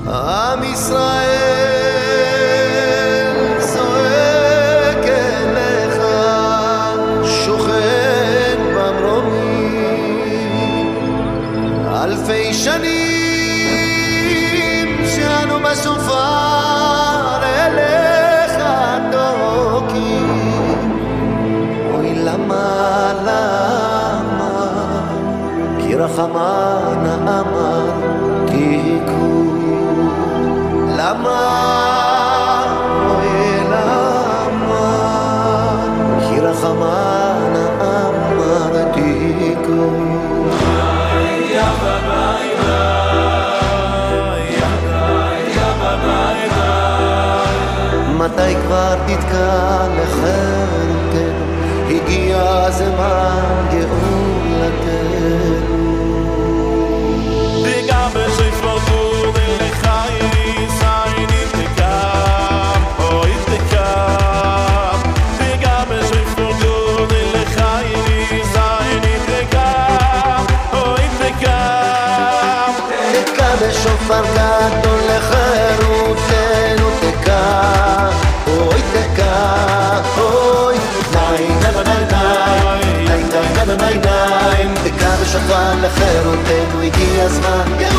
עם ישראל זועק אליך, שוכן במרומים. אלפי שנים שאנו בשופר אליך דוקים. אוי למה, כי רחמנה אמר תיקו. למה, אוי למה, כי רחמנה אמר תיקו. מתי כבר תתקע לחירותנו, הגיע זמן גאולתנו. בשופר גדול לחירותנו תקע, אוי תקע, אוי נעים נעים נעים נעים נעים נעים. תקע בשופר לחירותנו, הגיע הזמן